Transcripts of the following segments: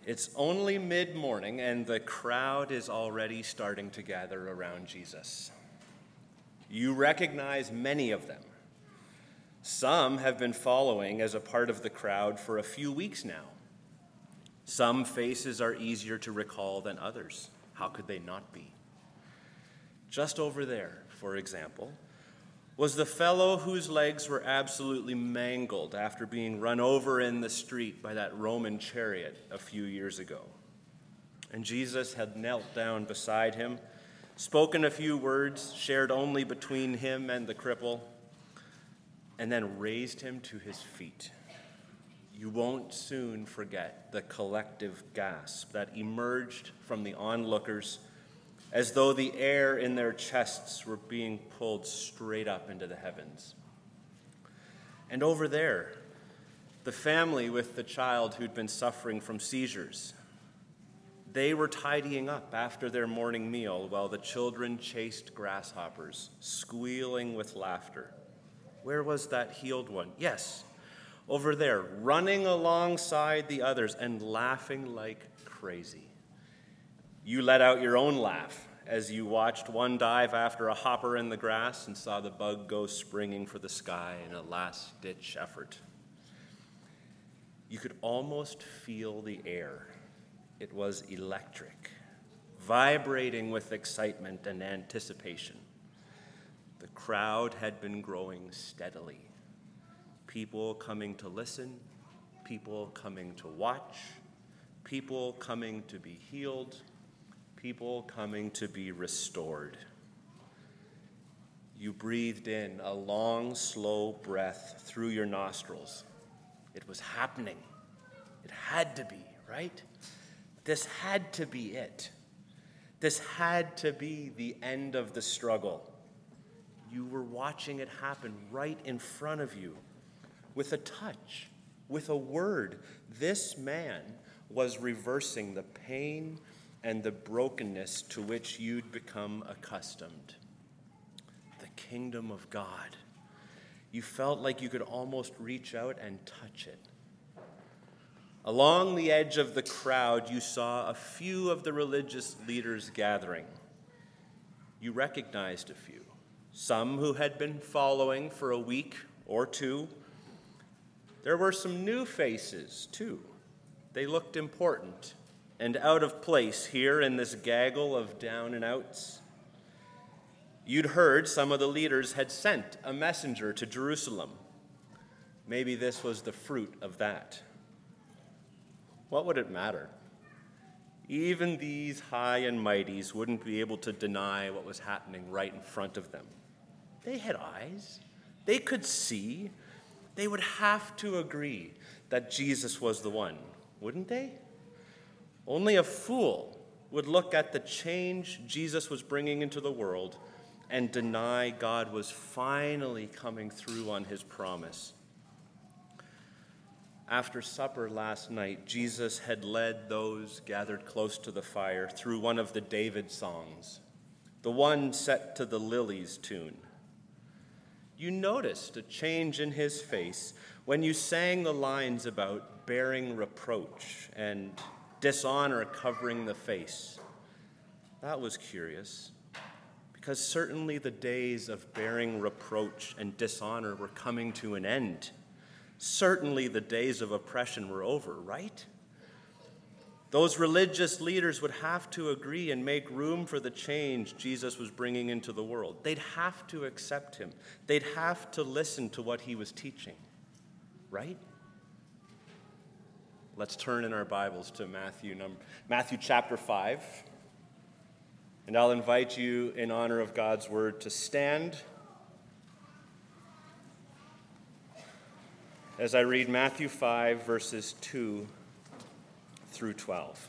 It's only mid-morning, and the crowd is already starting to gather around Jesus. You recognize many of them. Some have been following as a part of the crowd for a few weeks now. Some faces are easier to recall than others. How could they not be? Just over there, for example, was the fellow whose legs were absolutely mangled after being run over in the street by that Roman chariot a few years ago. And Jesus had knelt down beside him, spoken a few words shared only between him and the cripple, and then raised him to his feet. You won't soon forget the collective gasp that emerged from the onlookers as though the air in their chests were being pulled straight up into the heavens. And over there, the family with the child who'd been suffering from seizures. They were tidying up after their morning meal while the children chased grasshoppers, squealing with laughter. Where was that healed one? Yes, over there, running alongside the others and laughing like crazy. You let out your own laugh as you watched one dive after a hopper in the grass and saw the bug go springing for the sky in a last-ditch effort. You could almost feel the air. It was electric, vibrating with excitement and anticipation. The crowd had been growing steadily. People coming to listen, people coming to watch, people coming to be healed, people coming to be restored. You breathed in a long, slow breath through your nostrils. It was happening. It had to be, right? This had to be it. This had to be the end of the struggle. You were watching it happen right in front of you. With a touch, with a word, this man was reversing the pain and the brokenness to which you'd become accustomed. The kingdom of God. You felt like you could almost reach out and touch it. Along the edge of the crowd, you saw a few of the religious leaders gathering. You recognized a few, some who had been following for a week or two. There were some new faces, too. They looked important and out of place here in this gaggle of down and outs. You'd heard some of the leaders had sent a messenger to Jerusalem. Maybe this was the fruit of that. What would it matter? Even these high and mighties wouldn't be able to deny what was happening right in front of them. They had eyes. They could see. They would have to agree that Jesus was the one, wouldn't they? Only a fool would look at the change Jesus was bringing into the world and deny God was finally coming through on his promise. After supper last night, Jesus had led those gathered close to the fire through one of the David songs, the one set to the Lilies tune. You noticed a change in his face when you sang the lines about bearing reproach and dishonor covering the face. That was curious, because certainly the days of bearing reproach and dishonor were coming to an end. Certainly the days of oppression were over, right? Those religious leaders would have to agree and make room for the change Jesus was bringing into the world. They'd have to accept him. They'd have to listen to what he was teaching, right? Let's turn in our Bibles to Matthew chapter 5. And I'll invite you, in honor of God's word, to stand as I read Matthew 5, verses 2 through 12.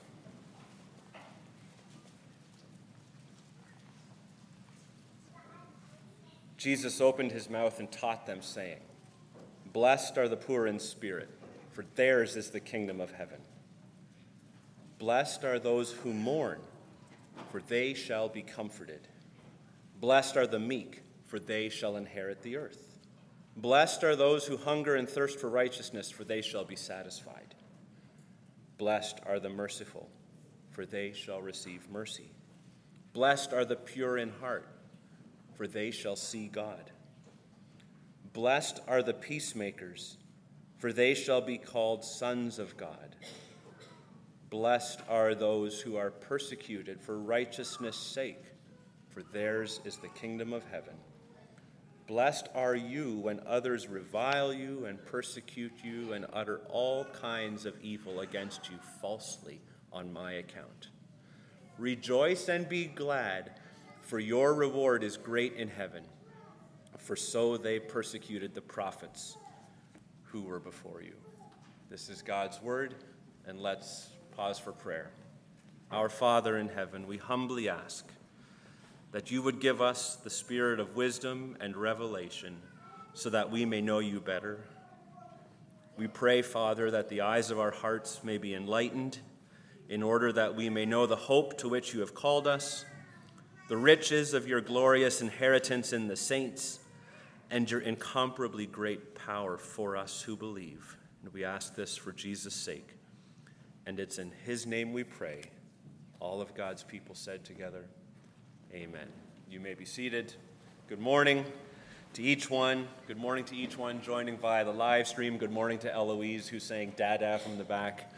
Jesus opened his mouth and taught them, saying, "Blessed are the poor in spirit, for theirs is the kingdom of heaven. Blessed are those who mourn, for they shall be comforted. Blessed are the meek, for they shall inherit the earth. Blessed are those who hunger and thirst for righteousness, for they shall be satisfied. Blessed are the merciful, for they shall receive mercy. Blessed are the pure in heart, for they shall see God. Blessed are the peacemakers, for they shall be called sons of God. Blessed are those who are persecuted for righteousness' sake, for theirs is the kingdom of heaven. Blessed are you when others revile you and persecute you and utter all kinds of evil against you falsely on my account. Rejoice and be glad, for your reward is great in heaven, for so they persecuted the prophets who were before you. This is God's word, and let's pause for prayer. Our Father in heaven, we humbly ask that you would give us the spirit of wisdom and revelation so that we may know you better. We pray, Father, that the eyes of our hearts may be enlightened in order that we may know the hope to which you have called us, the riches of your glorious inheritance in the saints, and your incomparably great power for us who believe. And we ask this for Jesus' sake. And it's in his name we pray. All of God's people said together, amen. You may be seated. Good morning to each one. Good morning to each one joining via the live stream. Good morning to Eloise, who's saying dada from the back.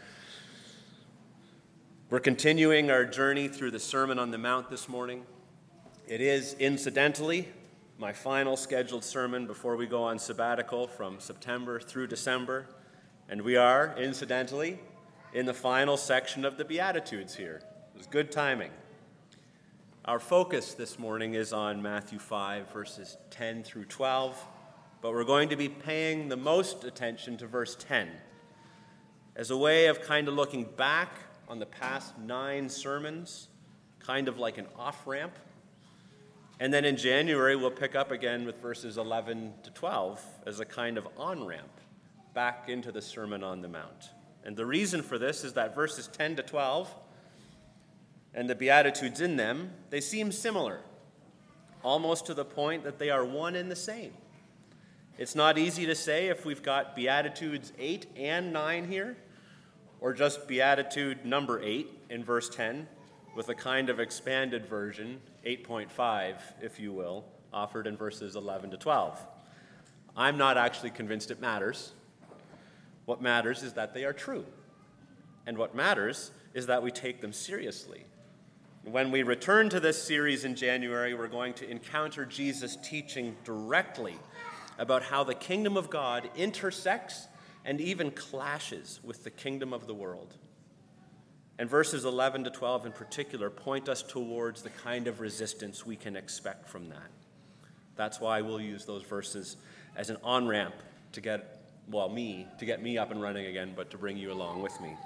We're continuing our journey through the Sermon on the Mount this morning. It is, incidentally, my final scheduled sermon before we go on sabbatical from September through December. And we are, incidentally, in the final section of the Beatitudes here. It was good timing. Our focus this morning is on Matthew 5, verses 10 through 12, but we're going to be paying the most attention to verse 10 as a way of kind of looking back on the past 9 sermons, kind of like an off-ramp. And then in January, we'll pick up again with verses 11 to 12 as a kind of on-ramp back into the Sermon on the Mount. And the reason for this is that verses 10 to 12 and the Beatitudes in them, they seem similar, almost to the point that they are one and the same. It's not easy to say if we've got Beatitudes 8 and 9 here, or just Beatitude number 8 in verse 10, with a kind of expanded version, 8.5, if you will, offered in verses 11 to 12. I'm not actually convinced it matters. What matters is that they are true. And what matters is that we take them seriously. When we return to this series in January, we're going to encounter Jesus teaching directly about how the kingdom of God intersects and even clashes with the kingdom of the world. And verses 11 to 12 in particular point us towards the kind of resistance we can expect from that. That's why we'll use those verses as an on-ramp to get me up and running again, but to bring you along with me.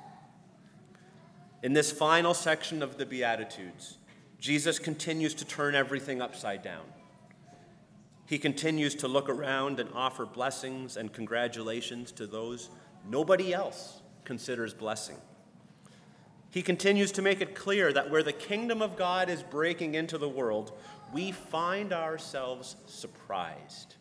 In this final section of the Beatitudes, Jesus continues to turn everything upside down. He continues to look around and offer blessings and congratulations to those nobody else considers blessing. He continues to make it clear that where the kingdom of God is breaking into the world, we find ourselves surprised.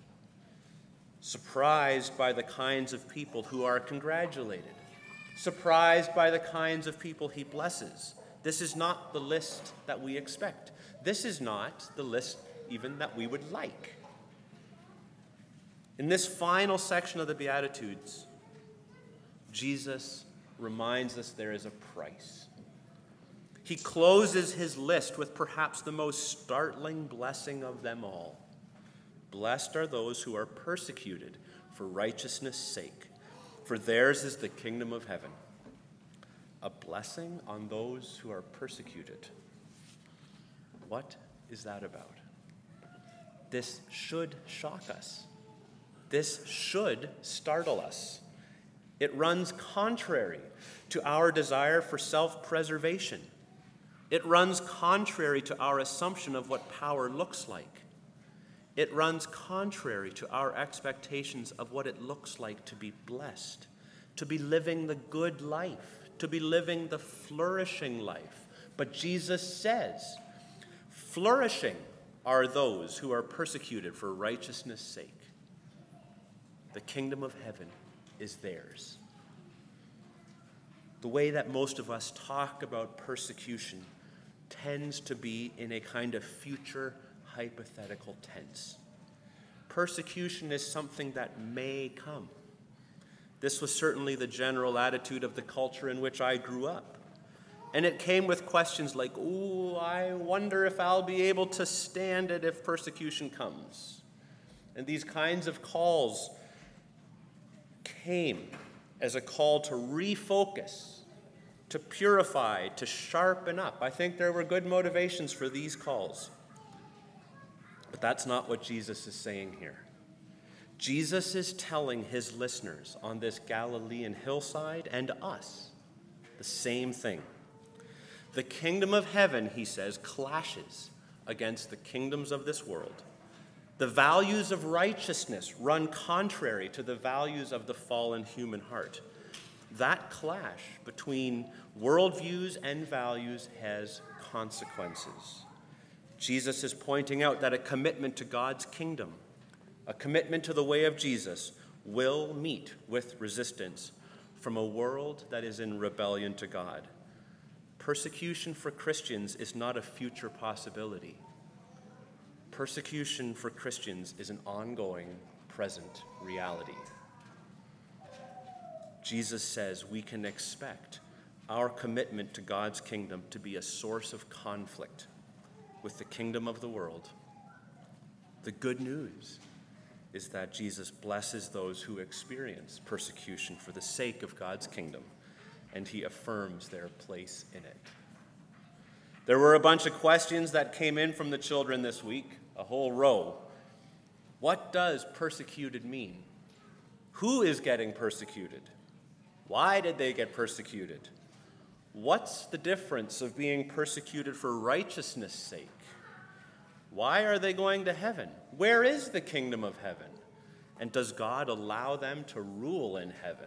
Surprised by the kinds of people who are congratulated. Surprised by the kinds of people he blesses. This is not the list that we expect. This is not the list even that we would like. In this final section of the Beatitudes, Jesus reminds us there is a price. He closes his list with perhaps the most startling blessing of them all. Blessed are those who are persecuted for righteousness' sake, for theirs is the kingdom of heaven. A blessing on those who are persecuted. What is that about? This should shock us. This should startle us. It runs contrary to our desire for self-preservation. It runs contrary to our assumption of what power looks like. It runs contrary to our expectations of what it looks like to be blessed, to be living the good life, to be living the flourishing life. But Jesus says, flourishing are those who are persecuted for righteousness' sake. The kingdom of heaven is theirs. the way that most of us talk about persecution tends to be in a kind of future hypothetical tense. Persecution is something that may come. This was certainly the general attitude of the culture in which I grew up. And it came with questions like, "Ooh, I wonder if I'll be able to stand it if persecution comes." And these kinds of calls came as a call to refocus, to purify, to sharpen up. I think there were good motivations for these calls. But that's not what Jesus is saying here. Jesus is telling his listeners on this Galilean hillside and us the same thing. The kingdom of heaven, he says, clashes against the kingdoms of this world. The values of righteousness run contrary to the values of the fallen human heart. That clash between worldviews and values has consequences. Jesus is pointing out that a commitment to God's kingdom, a commitment to the way of Jesus, will meet with resistance from a world that is in rebellion to God. Persecution for Christians is not a future possibility. Persecution for Christians is an ongoing, present reality. Jesus says we can expect our commitment to God's kingdom to be a source of conflict with the kingdom of the world. The good news is that Jesus blesses those who experience persecution for the sake of God's kingdom, and he affirms their place in it. There were a bunch of questions that came in from the children this week, a whole row. What does persecuted mean? Who is getting persecuted? Why did they get persecuted? What's the difference of being persecuted for righteousness' sake? Why are they going to heaven? Where is the kingdom of heaven? And does God allow them to rule in heaven?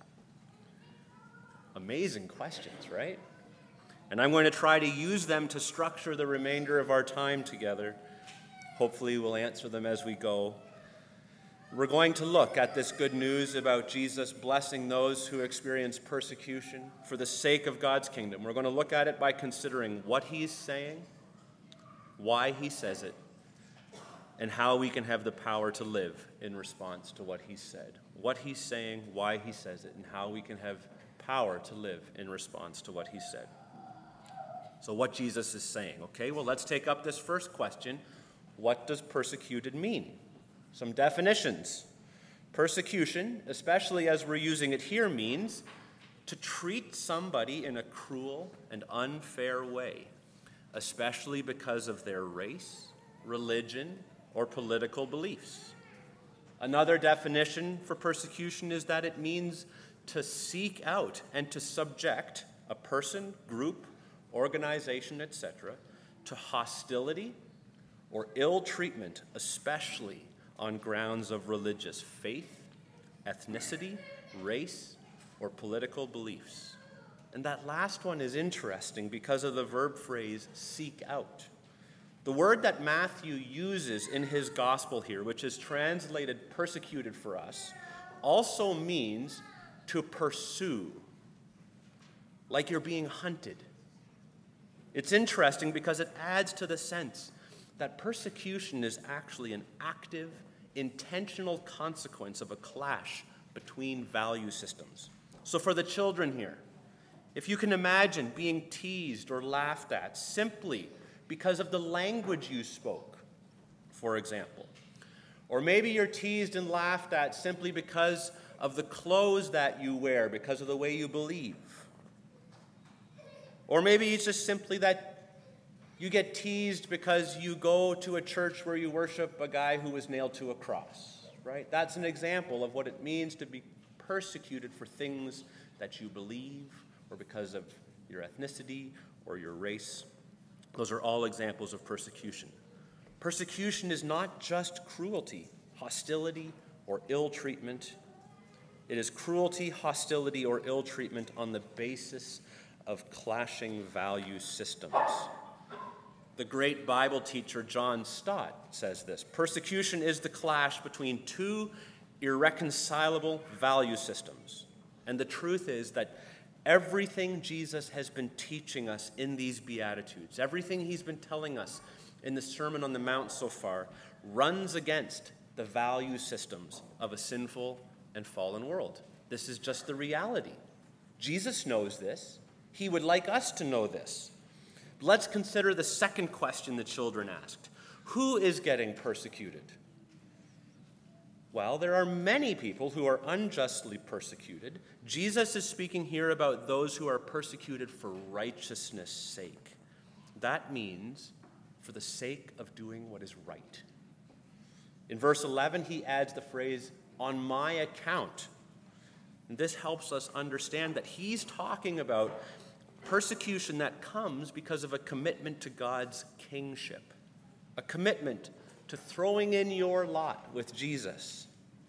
Amazing questions, right? And I'm going to try to use them to structure the remainder of our time together. Hopefully we'll answer them as we go. We're going to look at this good news about Jesus blessing those who experience persecution for the sake of God's kingdom. We're going to look at it by considering what he's saying, why he says it, and how we can have the power to live in response to what he said. What he's saying, why he says it, and how we can have power to live in response to what he said. So what Jesus is saying, okay? Well, let's take up this first question. What does persecuted mean? Some definitions. Persecution, especially as we're using it here, means to treat somebody in a cruel and unfair way, especially because of their race, religion, or political beliefs. Another definition for persecution is that it means to seek out and to subject a person, group, organization, etc., to hostility or ill treatment, especially on grounds of religious faith, ethnicity, race, or political beliefs. And that last one is interesting because of the verb phrase, seek out. The word that Matthew uses in his gospel here, which is translated persecuted for us, also means to pursue, like you're being hunted. It's interesting because it adds to the sense that persecution is actually an active, intentional consequence of a clash between value systems. So for the children here, if you can imagine being teased or laughed at simply because of the language you spoke, for example, or maybe you're teased and laughed at simply because of the clothes that you wear, because of the way you believe, or maybe it's just simply that you get teased because you go to a church where you worship a guy who was nailed to a cross, right? That's an example of what it means to be persecuted for things that you believe or because of your ethnicity or your race. Those are all examples of persecution. Persecution is not just cruelty, hostility, or ill treatment. It is cruelty, hostility, or ill treatment on the basis of clashing value systems. The great Bible teacher John Stott says this: persecution is the clash between two irreconcilable value systems. And the truth is that Everything Jesus has been teaching us in these Beatitudes, everything he's been telling us in the Sermon on the Mount so far, runs against the value systems of a sinful and fallen world. This is just the reality. Jesus knows this. He would like us to know this. Let's consider the second question the children asked. Who is getting persecuted? Well, there are many people who are unjustly persecuted. Jesus is speaking here about those who are persecuted for righteousness' sake. That means for the sake of doing what is right. In verse 11, he adds the phrase, on my account. And this helps us understand that he's talking about persecution that comes because of a commitment to God's kingship, a commitment to throwing in your lot with Jesus.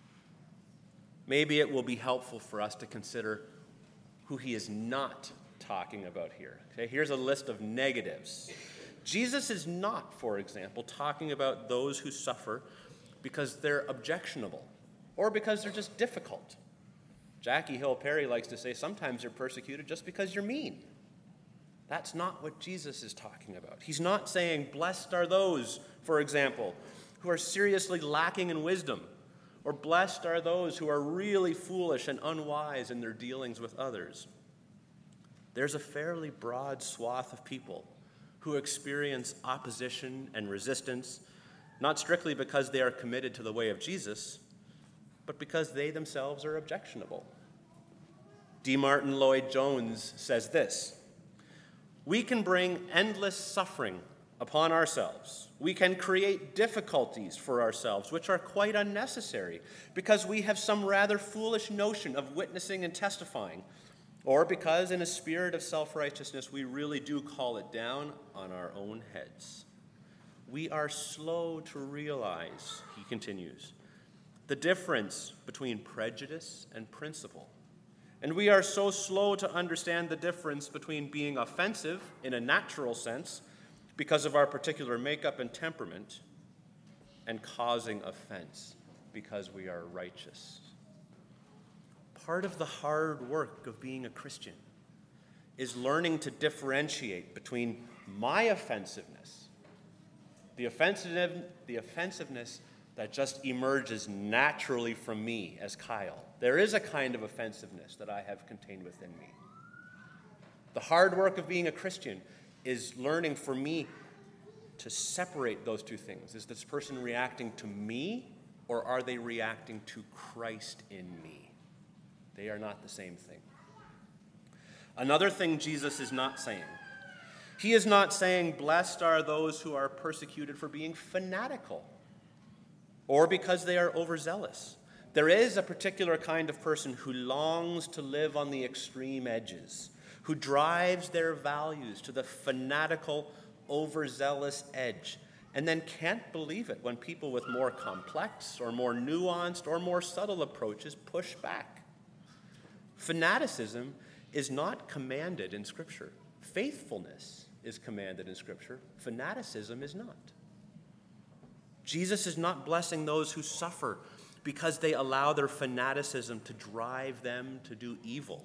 Maybe it will be helpful for us to consider who he is not talking about here. Okay, here's a list of negatives. Jesus is not, for example, talking about those who suffer because they're objectionable or because they're just difficult. Jackie Hill Perry likes to say sometimes you're persecuted just because you're mean. That's not what Jesus is talking about. He's not saying, blessed are those, for example, who are seriously lacking in wisdom, or blessed are those who are really foolish and unwise in their dealings with others. There's a fairly broad swath of people who experience opposition and resistance, not strictly because they are committed to the way of Jesus, but because they themselves are objectionable. D. Martin Lloyd-Jones says this, we can bring endless suffering upon ourselves. We can create difficulties for ourselves, which are quite unnecessary, because we have some rather foolish notion of witnessing and testifying, or because in a spirit of self-righteousness we really do call it down on our own heads. We are slow to realize, he continues, the difference between prejudice and principle. And we are so slow to understand the difference between being offensive in a natural sense because of our particular makeup and temperament and causing offense because we are righteous. Part of the hard work of being a Christian is learning to differentiate between my offensiveness, the offensiveness that just emerges naturally from me as Kyle. There is a kind of offensiveness that I have contained within me. The hard work of being a Christian is learning for me to separate those two things. Is this person reacting to me, or are they reacting to Christ in me? They are not the same thing. Another thing Jesus is not saying. He is not saying, blessed are those who are persecuted for being fanatical or because they are overzealous. There is a particular kind of person who longs to live on the extreme edges, who drives their values to the fanatical, overzealous edge, and then can't believe it when people with more complex or more nuanced or more subtle approaches push back. Fanaticism is not commanded in Scripture. Faithfulness is commanded in Scripture. Fanaticism is not. Jesus is not blessing those who suffer because they allow their fanaticism to drive them to do evil.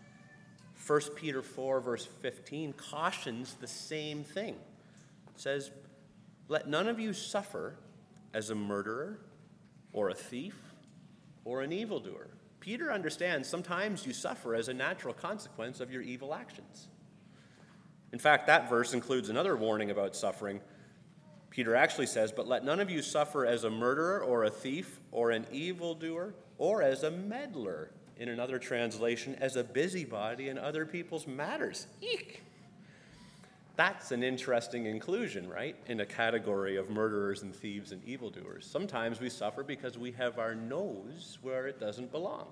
1 Peter 4, verse 15, cautions the same thing. It says, let none of you suffer as a murderer or a thief or an evildoer. Peter understands sometimes you suffer as a natural consequence of your evil actions. In fact, that verse includes another warning about suffering. Peter actually says, but let none of you suffer as a murderer or a thief or an evildoer or as a meddler. In another translation, as a busybody in other people's matters. Eek! That's an interesting inclusion, right? In a category of murderers and thieves and evildoers. Sometimes we suffer because we have our nose where it doesn't belong.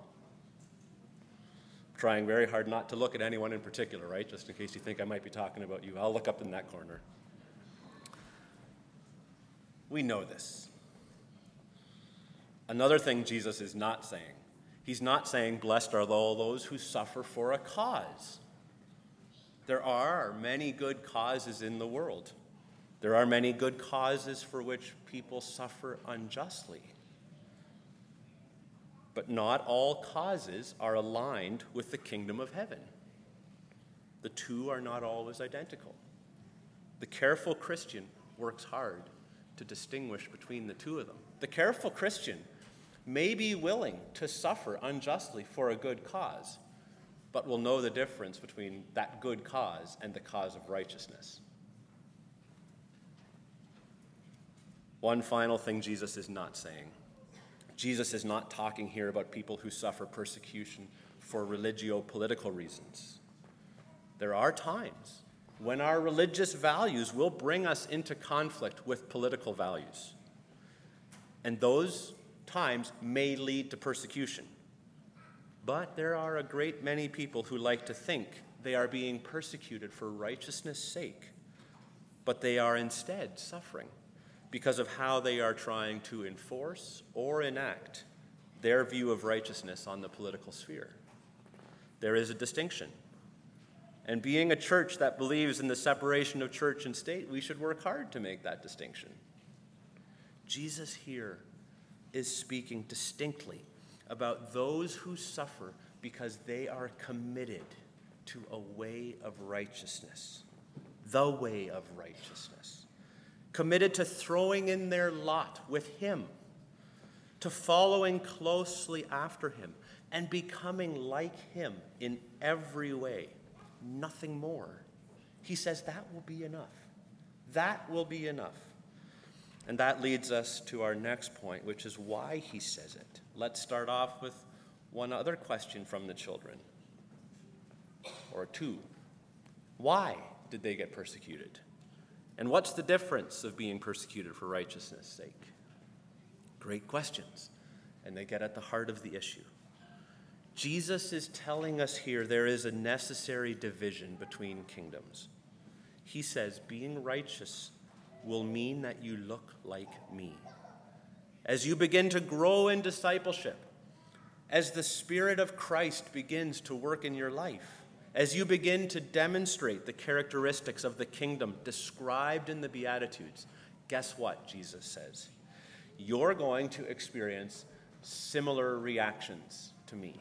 I'm trying very hard not to look at anyone in particular, right? Just in case you think I might be talking about you. I'll look up in that corner. We know this. Another thing Jesus is not saying. He's not saying, blessed are all those who suffer for a cause. There are many good causes in the world. There are many good causes for which people suffer unjustly. But not all causes are aligned with the kingdom of heaven. The two are not always identical. The careful Christian works hard to distinguish between the two of them. The careful Christian may be willing to suffer unjustly for a good cause, but will know the difference between that good cause and the cause of righteousness. One final thing Jesus is not saying. Jesus is not talking here about people who suffer persecution for religio-political reasons. There are times when our religious values will bring us into conflict with political values. And those times may lead to persecution. But there are a great many people who like to think they are being persecuted for righteousness' sake, but they are instead suffering because of how they are trying to enforce or enact their view of righteousness on the political sphere. There is a distinction. And being a church that believes in the separation of church and state, we should work hard to make that distinction. Jesus here is speaking distinctly about those who suffer because they are committed to a way of righteousness, the way of righteousness, committed to throwing in their lot with him, to following closely after him, and becoming like him in every way. Nothing more. He says that will be enough. That will be enough. And that leads us to our next point, which is why he says it. Let's start off with one other question from the children, or two. Why did they get persecuted? And what's the difference of being persecuted for righteousness' sake? Great questions, and they get at the heart of the issue. Jesus is telling us here there is a necessary division between kingdoms. He says being righteous will mean that you look like me. As you begin to grow in discipleship, as the Spirit of Christ begins to work in your life, as you begin to demonstrate the characteristics of the kingdom described in the Beatitudes, guess what, Jesus says? You're going to experience similar reactions to me.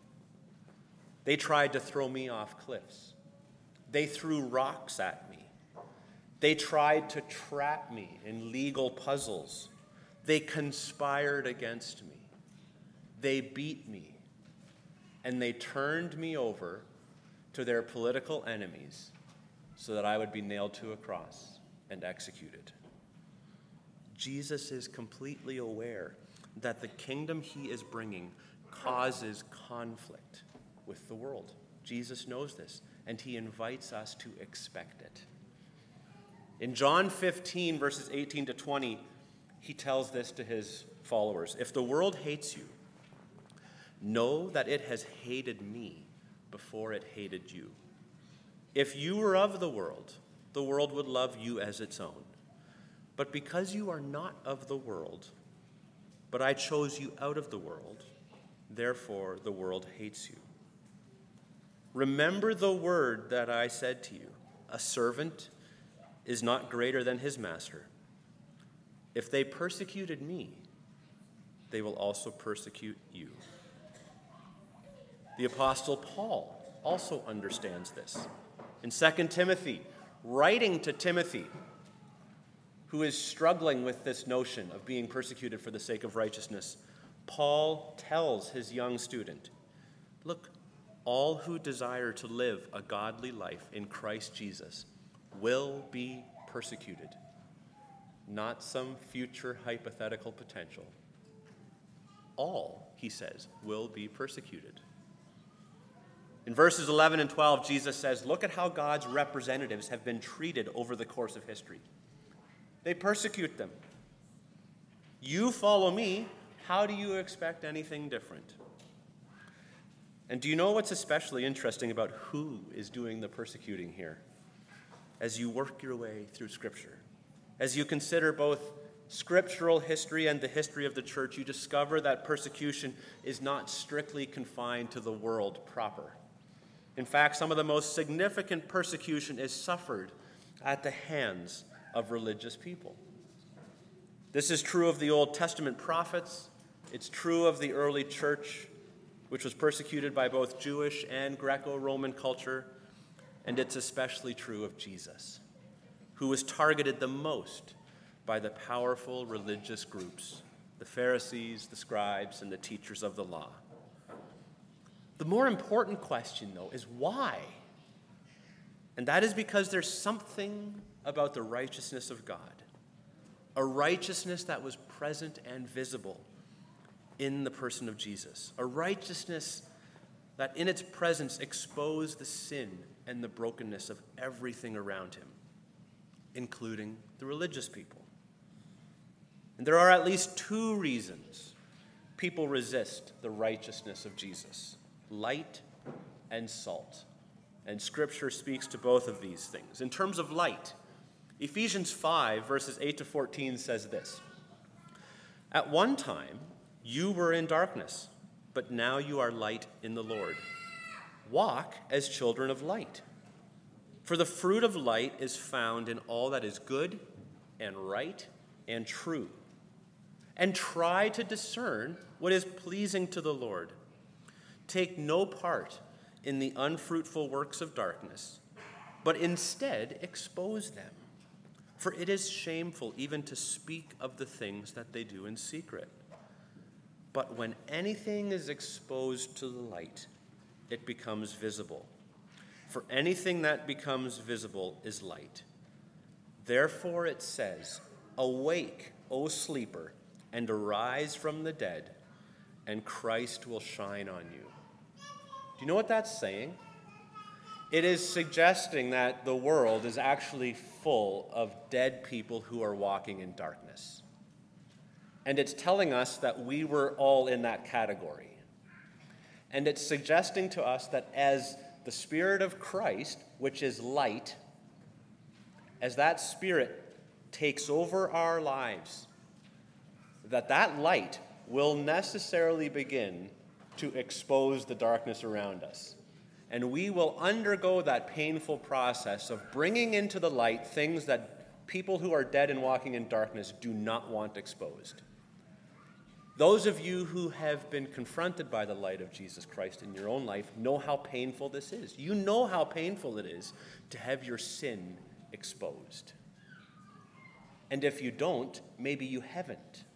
They tried to throw me off cliffs. They threw rocks at me. They tried to trap me in legal puzzles. They conspired against me. They beat me. And they turned me over to their political enemies so that I would be nailed to a cross and executed. Jesus is completely aware that the kingdom he is bringing causes conflict with the world. Jesus knows this, and he invites us to expect it. In John 15, verses 18 to 20, he tells this to his followers. If the world hates you, know that it has hated me before it hated you. If you were of the world would love you as its own. But because you are not of the world, but I chose you out of the world, therefore the world hates you. Remember the word that I said to you, a servant is not greater than his master. If they persecuted me, they will also persecute you. The Apostle Paul also understands this. In 2 Timothy, writing to Timothy, who is struggling with this notion of being persecuted for the sake of righteousness, Paul tells his young student, look, all who desire to live a godly life in Christ Jesus will be persecuted, not some future hypothetical potential. All, he says, will be persecuted. In verses 11 and 12, Jesus says, look at how God's representatives have been treated over the course of history. They persecute them. You follow me, how do you expect anything different? And do you know what's especially interesting about who is doing the persecuting here? As you work your way through Scripture, as you consider both scriptural history and the history of the church, you discover that persecution is not strictly confined to the world proper. In fact, some of the most significant persecution is suffered at the hands of religious people. This is true of the Old Testament prophets. It's true of the early church, which was persecuted by both Jewish and Greco-Roman culture. And it's especially true of Jesus, who was targeted the most by the powerful religious groups, the Pharisees, the scribes, and the teachers of the law. The more important question, though, is why? And that is because there's something about the righteousness of God, a righteousness that was present and visible in the person of Jesus, a righteousness that in its presence exposed the sin and the brokenness of everything around him, including the religious people. And there are at least two reasons people resist the righteousness of Jesus: light and salt. And Scripture speaks to both of these things. In terms of light, Ephesians 5, verses 8 to 14 says this: "At one time you were in darkness, but now you are light in the Lord. Walk as children of light. For the fruit of light is found in all that is good and right and true. And try to discern what is pleasing to the Lord. Take no part in the unfruitful works of darkness, but instead expose them. For it is shameful even to speak of the things that they do in secret. But when anything is exposed to the light, it becomes visible. For anything that becomes visible is light. Therefore it says, 'Awake, O sleeper, and arise from the dead, and Christ will shine on you.'" Do you know what that's saying? It is suggesting that the world is actually full of dead people who are walking in darkness. And it's telling us that we were all in that category. And it's suggesting to us that as the Spirit of Christ, which is light, as that Spirit takes over our lives, that light will necessarily begin to expose the darkness around us. And we will undergo that painful process of bringing into the light things that people who are dead and walking in darkness do not want exposed. Those of you who have been confronted by the light of Jesus Christ in your own life know how painful this is. You know how painful it is to have your sin exposed. And if you don't, maybe you haven't.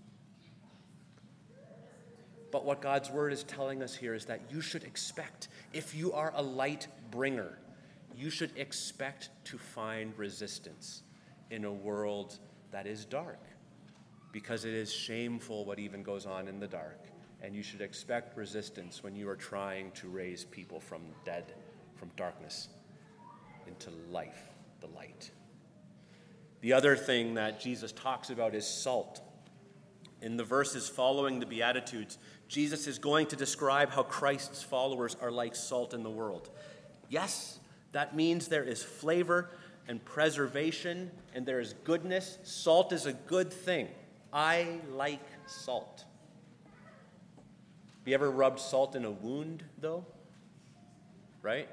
But what God's word is telling us here is that you should expect, if you are a light bringer, you should expect to find resistance in a world that is dark, because it is shameful what even goes on in the dark. And you should expect resistance when you are trying to raise people from darkness into life, the light. The other thing that Jesus talks about is salt. In the verses following the Beatitudes, Jesus is going to describe how Christ's followers are like salt in the world. Yes, that means there is flavor and preservation, and there is goodness. Salt is a good thing. I like salt. Have you ever rubbed salt in a wound, though? Right?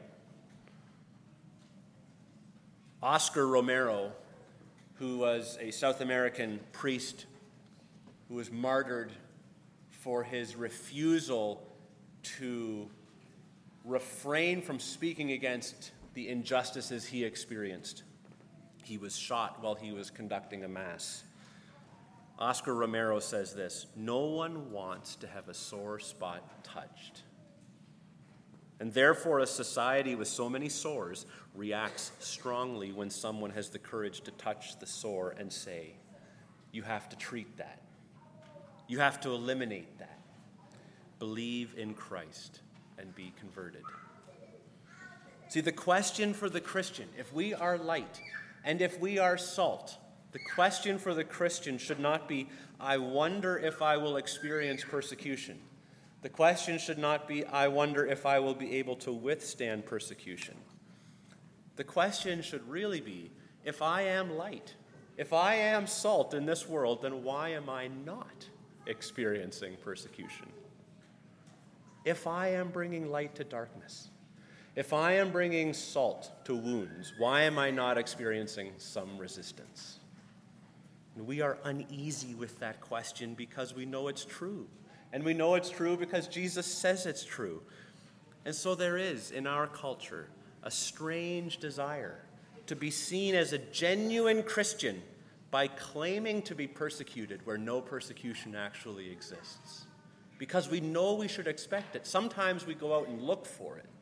Oscar Romero, who was a South American priest who was martyred for his refusal to refrain from speaking against the injustices he experienced. He was shot while he was conducting a mass. Oscar Romero says this: "No one wants to have a sore spot touched. And therefore a society with so many sores reacts strongly when someone has the courage to touch the sore and say, 'You have to treat that. You have to eliminate that. Believe in Christ and be converted.'" See, the question for the Christian, if we are light and if we are salt, the question for the Christian should not be, "I wonder if I will experience persecution." The question should not be, "I wonder if I will be able to withstand persecution." The question should really be, if I am light, if I am salt in this world, then why am I not experiencing persecution? If I am bringing light to darkness, if I am bringing salt to wounds, why am I not experiencing some resistance? And we are uneasy with that question because we know it's true. And we know it's true because Jesus says it's true. And so there is, in our culture, a strange desire to be seen as a genuine Christian by claiming to be persecuted where no persecution actually exists. Because we know we should expect it. Sometimes we go out and look for it.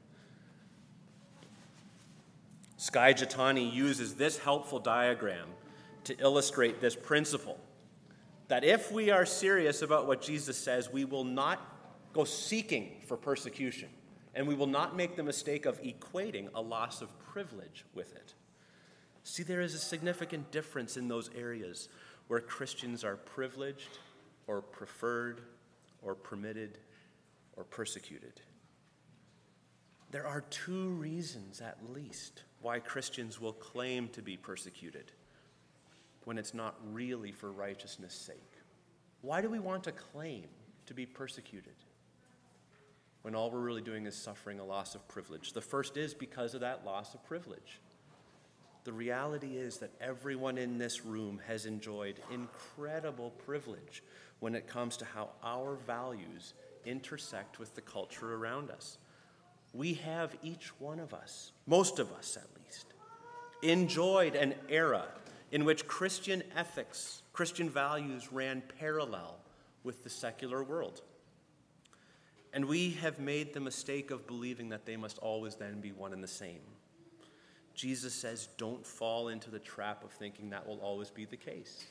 Skye Jethani uses this helpful diagram to illustrate this principle, that if we are serious about what Jesus says, we will not go seeking for persecution, and we will not make the mistake of equating a loss of privilege with it. See, there is a significant difference in those areas where Christians are privileged or preferred or permitted or persecuted. There are two reasons, at least, why Christians will claim to be persecuted when it's not really for righteousness' sake. Why do we want to claim to be persecuted when all we're really doing is suffering a loss of privilege? The first is because of that loss of privilege. The reality is that everyone in this room has enjoyed incredible privilege when it comes to how our values intersect with the culture around us. We have, each one of us, most of us at least, enjoyed an era in which Christian ethics, Christian values ran parallel with the secular world. And we have made the mistake of believing that they must always then be one and the same. Jesus says, don't fall into the trap of thinking that will always be the case.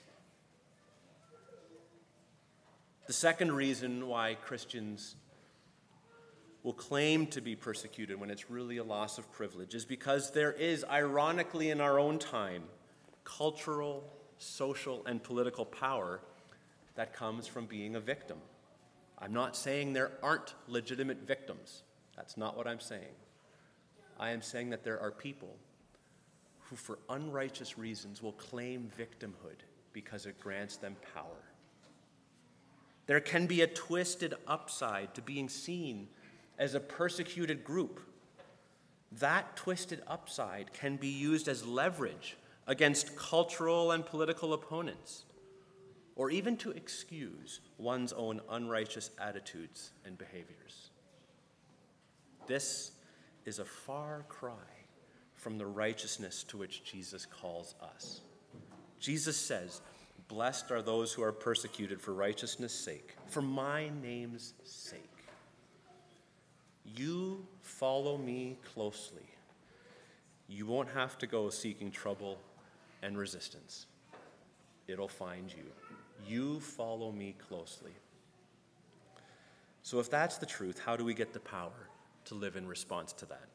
The second reason why Christians will claim to be persecuted when it's really a loss of privilege is because there is, ironically in our own time, cultural, social, and political power that comes from being a victim. I'm not saying there aren't legitimate victims. That's not what I'm saying. I am saying that there are people who, for unrighteous reasons, will claim victimhood because it grants them power. There can be a twisted upside to being seen as a persecuted group. That twisted upside can be used as leverage against cultural and political opponents, or even to excuse one's own unrighteous attitudes and behaviors. This is a far cry from the righteousness to which Jesus calls us. Jesus says, "Blessed are those who are persecuted for righteousness' sake, for my name's sake." You follow me closely. You won't have to go seeking trouble and resistance. It'll find you. You follow me closely. So if that's the truth, how do we get the power to live in response to that?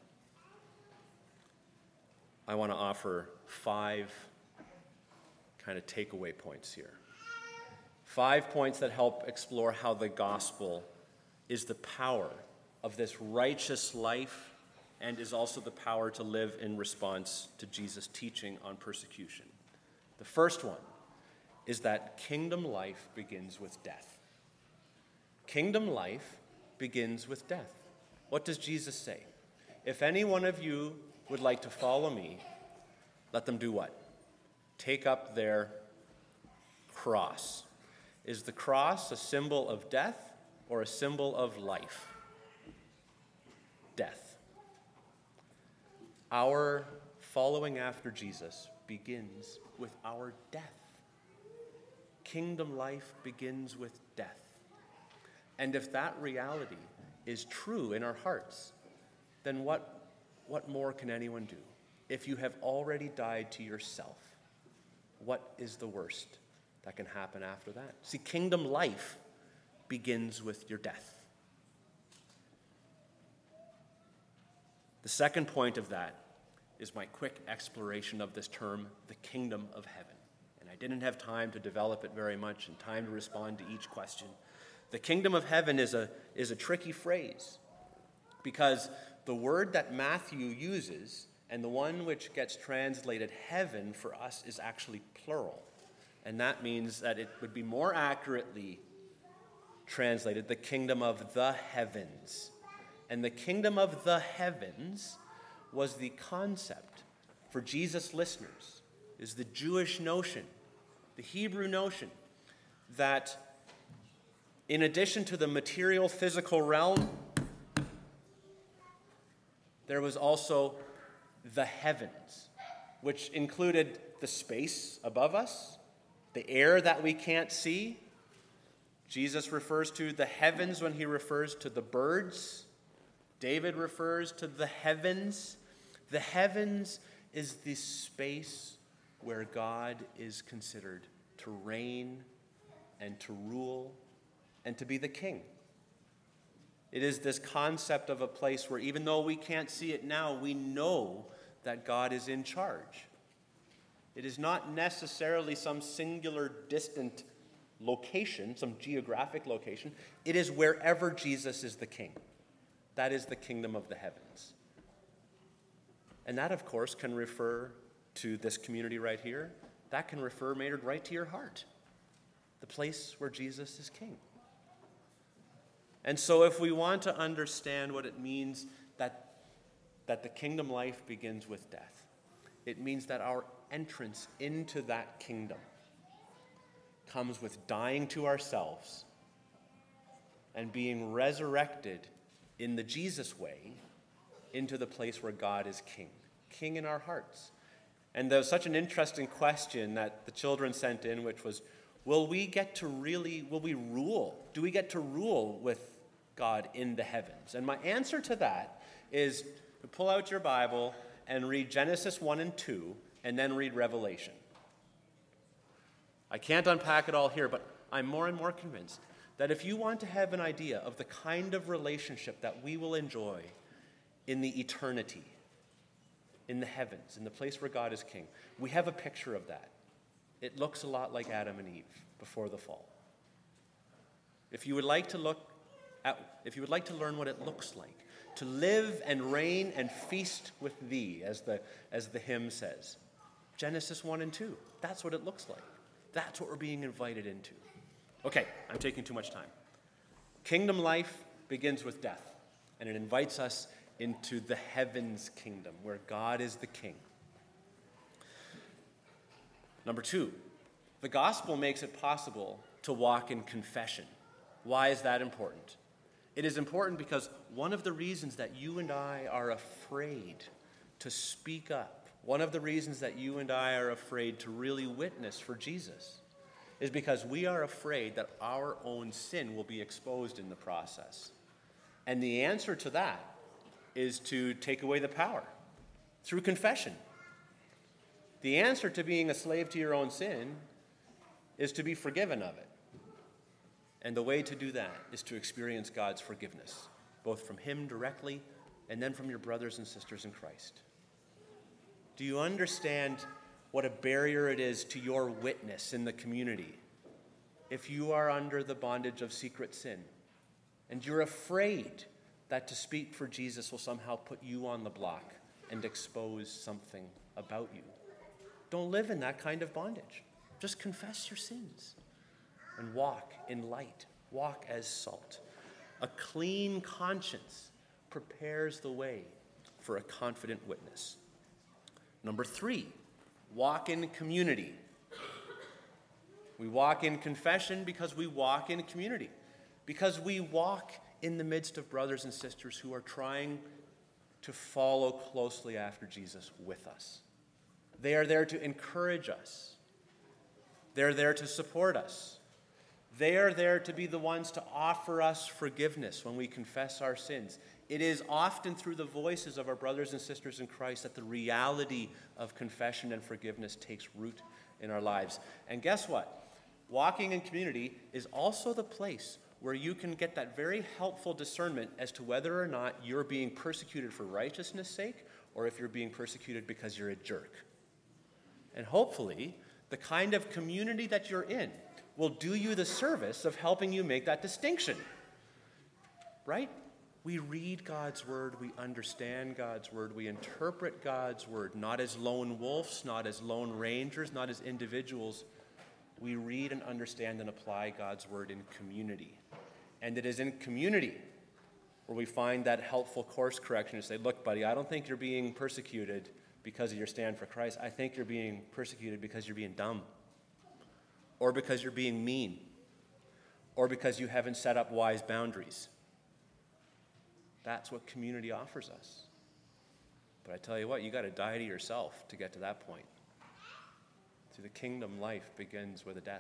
I want to offer 5 kind of takeaway points here. 5 points that help explore how the gospel is the power of this righteous life and is also the power to live in response to Jesus' teaching on persecution. The first one is that kingdom life begins with death. Kingdom life begins with death. What does Jesus say? If any one of you would like to follow me, let them do what? Take up their cross. Is the cross a symbol of death or a symbol of life? Death. Our following after Jesus begins with our death. Kingdom life begins with death. And if that reality is true in our hearts, then what more can anyone do? If you have already died to yourself, what is the worst that can happen after that? See, kingdom life begins with your death. The second point of that is my quick exploration of this term, the kingdom of heaven. And I didn't have time to develop it very much and time to respond to each question. The kingdom of heaven is a tricky phrase because the word that Matthew uses and the one which gets translated heaven for us is actually plural. And that means that it would be more accurately translated the kingdom of the heavens. And the kingdom of the heavens was the concept for Jesus' listeners, is the Jewish notion, the Hebrew notion, that in addition to the material physical realm, there was also the heavens, which included the space above us, the air that we can't see. Jesus refers to the heavens when he refers to the birds. David refers to the heavens. The heavens is the space where God is considered to reign and to rule and to be the king. It is this concept of a place where even though we can't see it now, we know that God is in charge. It is not necessarily some singular distant location, some geographic location. It is wherever Jesus is the king. That is the kingdom of the heavens. And that, of course, can refer to this community right here. That can refer, Maynard, right to your heart. The place where Jesus is king. And so if we want to understand what it means that the kingdom life begins with death, it means that our entrance into that kingdom comes with dying to ourselves and being resurrected in the Jesus way into the place where God is king in our hearts. And there was such an interesting question that the children sent in, which was, will we rule? Do we get to rule with God in the heavens? And my answer to that is to pull out your Bible and read Genesis 1 and 2, and then read Revelation. I can't unpack it all here, but I'm more and more convinced that if you want to have an idea of the kind of relationship that we will enjoy in the eternity, in the heavens, in the place where God is king, we have a picture of that. It looks a lot like Adam and Eve before the fall. If you would like to learn what it looks like to live and reign and feast with thee, as the hymn says, Genesis 1 and 2, that's what it looks like. That's what we're being invited into. Okay, I'm taking too much time. Kingdom life begins with death, and it invites us into the heavens kingdom, where God is the king. Number 2, the gospel makes it possible to walk in confession. Why is that important? It is important because one of the reasons that you and I are afraid to speak up, one of the reasons that you and I are afraid to really witness for Jesus, is because we are afraid that our own sin will be exposed in the process. And the answer to that is to take away the power through confession. The answer to being a slave to your own sin is to be forgiven of it. And the way to do that is to experience God's forgiveness, both from Him directly and then from your brothers and sisters in Christ. Do you understand what a barrier it is to your witness in the community if you are under the bondage of secret sin and you're afraid that to speak for Jesus will somehow put you on the block and expose something about you? Don't live in that kind of bondage. Just confess your sins and walk in light. Walk as salt. A clean conscience prepares the way for a confident witness. Number 3, walk in community. We walk in confession because we walk in community, because we walk in the midst of brothers and sisters who are trying to follow closely after Jesus with us. They are there to encourage us. They're there to support us. They are there to be the ones to offer us forgiveness when we confess our sins. It is often through the voices of our brothers and sisters in Christ that the reality of confession and forgiveness takes root in our lives. And guess what? Walking in community is also the place where you can get that very helpful discernment as to whether or not you're being persecuted for righteousness' sake or if you're being persecuted because you're a jerk. And hopefully, the kind of community that you're in will do you the service of helping you make that distinction. Right? We read God's word, we understand God's word, we interpret God's word, not as lone wolves, not as lone rangers, not as individuals. We read and understand and apply God's word in community. And it is in community where we find that helpful course correction to say, look, buddy, I don't think you're being persecuted because of your stand for Christ. I think you're being persecuted because you're being dumb, or because you're being mean, or because you haven't set up wise boundaries. That's what community offers us. But I tell you what, you got to die to yourself to get to that point. See, the kingdom life begins with a death.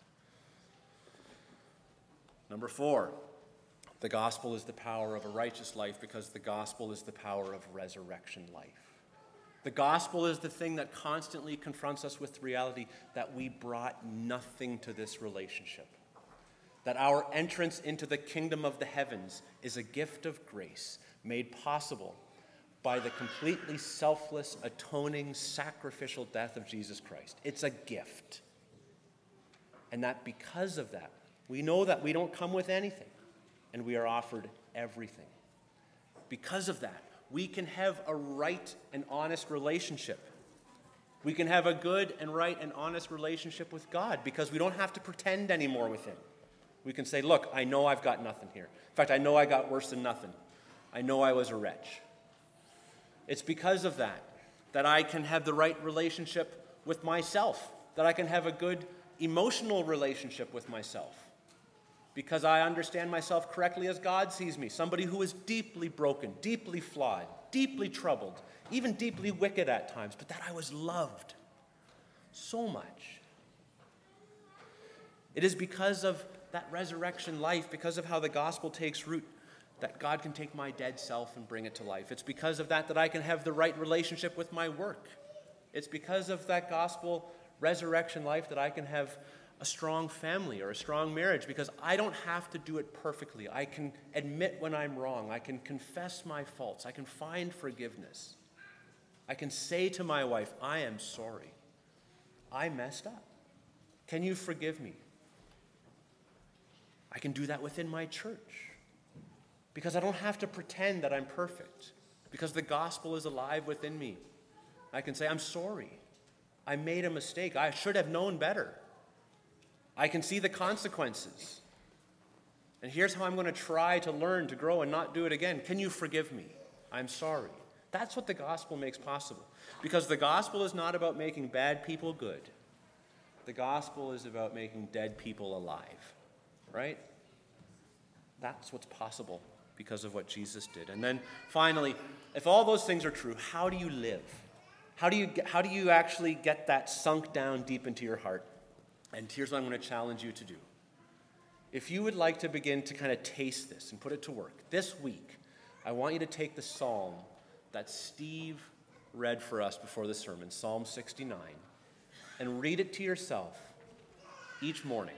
Number 4, the gospel is the power of a righteous life because the gospel is the power of resurrection life. The gospel is the thing that constantly confronts us with the reality that we brought nothing to this relationship. That our entrance into the kingdom of the heavens is a gift of grace made possible by the completely selfless, atoning, sacrificial death of Jesus Christ. It's a gift. And that because of that, we know that we don't come with anything, and we are offered everything. Because of that, we can have a right and honest relationship. We can have a good and right and honest relationship with God because we don't have to pretend anymore with him. We can say, look, I know I've got nothing here. In fact, I know I got worse than nothing. I know I was a wretch. It's because of that I can have the right relationship with myself, that I can have a good emotional relationship with myself, because I understand myself correctly as God sees me, somebody who is deeply broken, deeply flawed, deeply troubled, even deeply wicked at times, but that I was loved so much. It is because of that resurrection life, because of how the gospel takes root, that God can take my dead self and bring it to life. It's because of that I can have the right relationship with my work. It's because of that gospel resurrection life that I can have a strong family or a strong marriage, because I don't have to do it perfectly. I can admit when I'm wrong. I can confess my faults. I can find forgiveness. I can say to my wife, I am sorry. I messed up. Can you forgive me? I can do that within my church because I don't have to pretend that I'm perfect, because the gospel is alive within me. I can say, I'm sorry. I made a mistake. I should have known better. I can see the consequences. And here's how I'm going to try to learn to grow and not do it again. Can you forgive me? I'm sorry. That's what the gospel makes possible. Because the gospel is not about making bad people good. The gospel is about making dead people alive. Right? That's what's possible because of what Jesus did. And then finally, if all those things are true, how do you live? How do you actually get that sunk down deep into your heart? And here's what I'm going to challenge you to do. If you would like to begin to kind of taste this and put it to work, this week, I want you to take the psalm that Steve read for us before the sermon, Psalm 69, and read it to yourself each morning.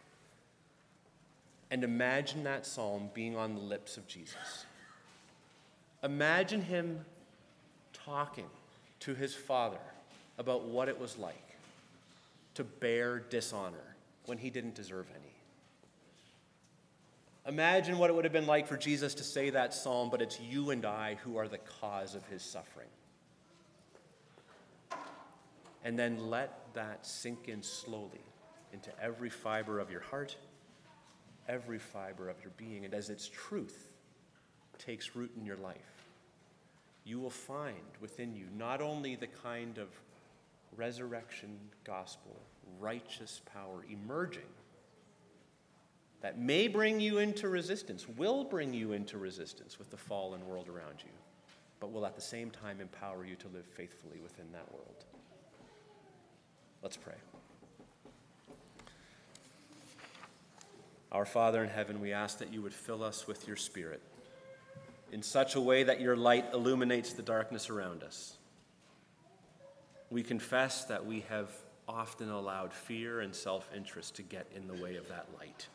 And imagine that psalm being on the lips of Jesus. Imagine him talking to his Father about what it was like to bear dishonor when he didn't deserve any. Imagine what it would have been like for Jesus to say that psalm, but it's you and I who are the cause of his suffering. And then let that sink in slowly into every fiber of your heart, every fiber of your being. And as its truth takes root in your life, you will find within you not only the kind of resurrection gospel, righteous power emerging that may bring you into resistance, will bring you into resistance with the fallen world around you, but will at the same time empower you to live faithfully within that world. Let's pray. Our Father in heaven, we ask that you would fill us with your Spirit in such a way that your light illuminates the darkness around us. We confess that we have often allowed fear and self-interest to get in the way of that light.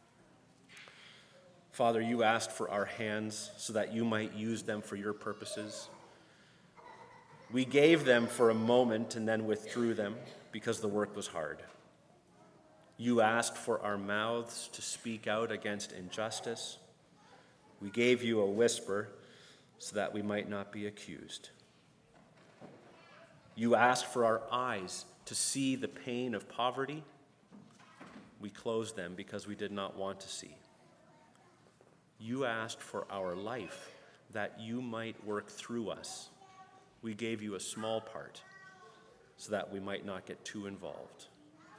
Father, you asked for our hands so that you might use them for your purposes. We gave them for a moment and then withdrew them because the work was hard. You asked for our mouths to speak out against injustice. We gave you a whisper so that we might not be accused. You asked for our eyes to see the pain of poverty. We closed them because we did not want to see. You asked for our life that you might work through us. We gave you a small part so that we might not get too involved.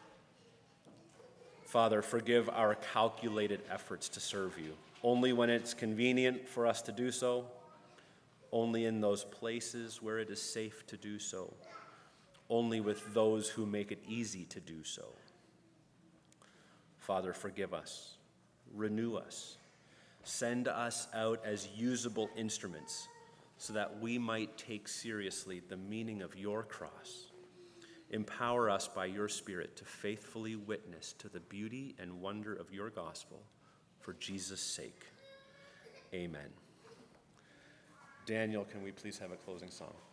Father, forgive our calculated efforts to serve you, only when it's convenient for us to do so, only in those places where it is safe to do so, only with those who make it easy to do so. Father, forgive us, renew us, send us out as usable instruments so that we might take seriously the meaning of your cross. Empower us by your Spirit to faithfully witness to the beauty and wonder of your gospel for Jesus' sake. Amen. Daniel, can we please have a closing song?